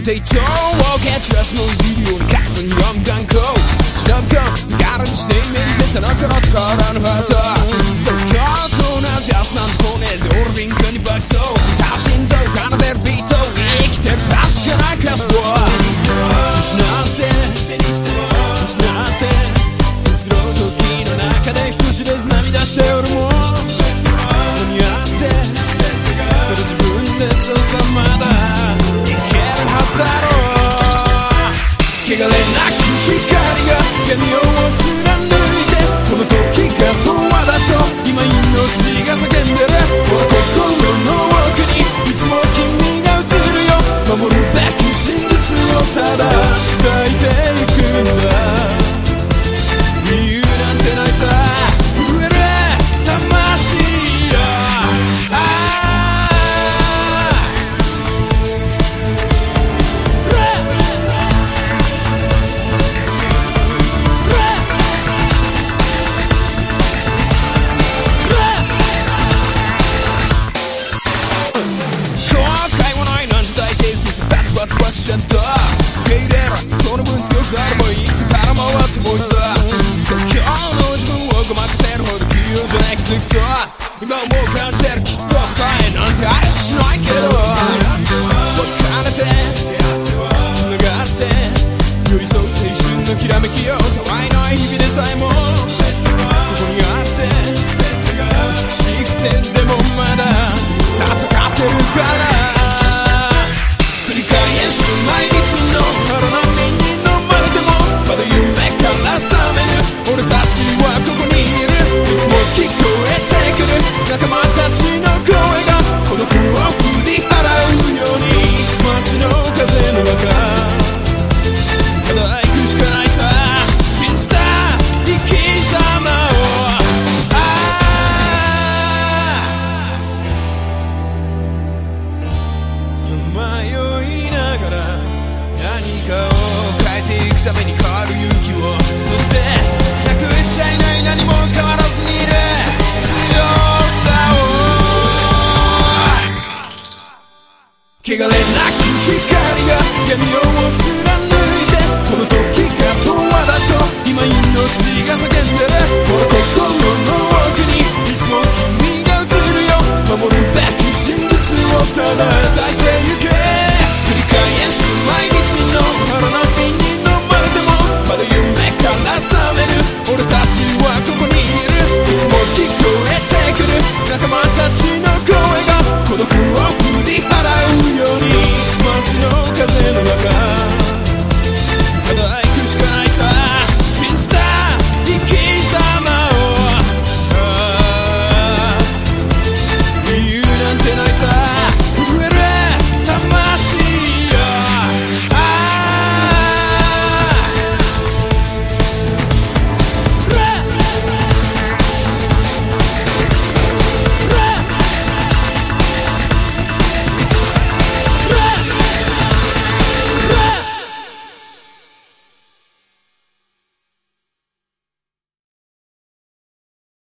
手帳を蹴散らすのいじるように過去にガンガンこう忍び込む力にしてイメージてたのこの心のハートストッキャーと同じ明日なんて来ねえぜ俺リンクに爆走他心臓奏でるビート生きてる確かな歌詞を失って失って移ろう時の中で人知れず涙して俺も間に合ってそれ自分でそうさまだいけるはずだろう汚れなき光が闇を貫いてこの時が永遠だと今命が叫んでるこの心の奥にいつも君が映るよ守るべき真実をただ抱いていくんだ理由なんてないさ震える魂よちゃんと受け入れろその分強くなればいいさから回ってもう一度そう今日の自分をごまかせるほど器用じゃない気づくと今もう感じてるきっと答えなんてありはしないけど別れて繋がって寄り添う青春のきらめきよたわいない日々でさえもここにあって美しくてでもまだ戦ってるから毎日の腹波に飲まれてもまだ夢から覚める俺たちはここにいるいつも聞こえてくる仲間たちの声が孤独を振り払うように街の風の中ただ行くしかないさ信じた生き様をさまよいながら何かを変えていくために変わる勇気をそしてなくしちゃいない何も変わらずにいる強さを汚れなき光が闇を貫いてこの時が永遠だと今命が叫んでるこの心の奥にいつも君が映るよ守るべき真実をただ抱いて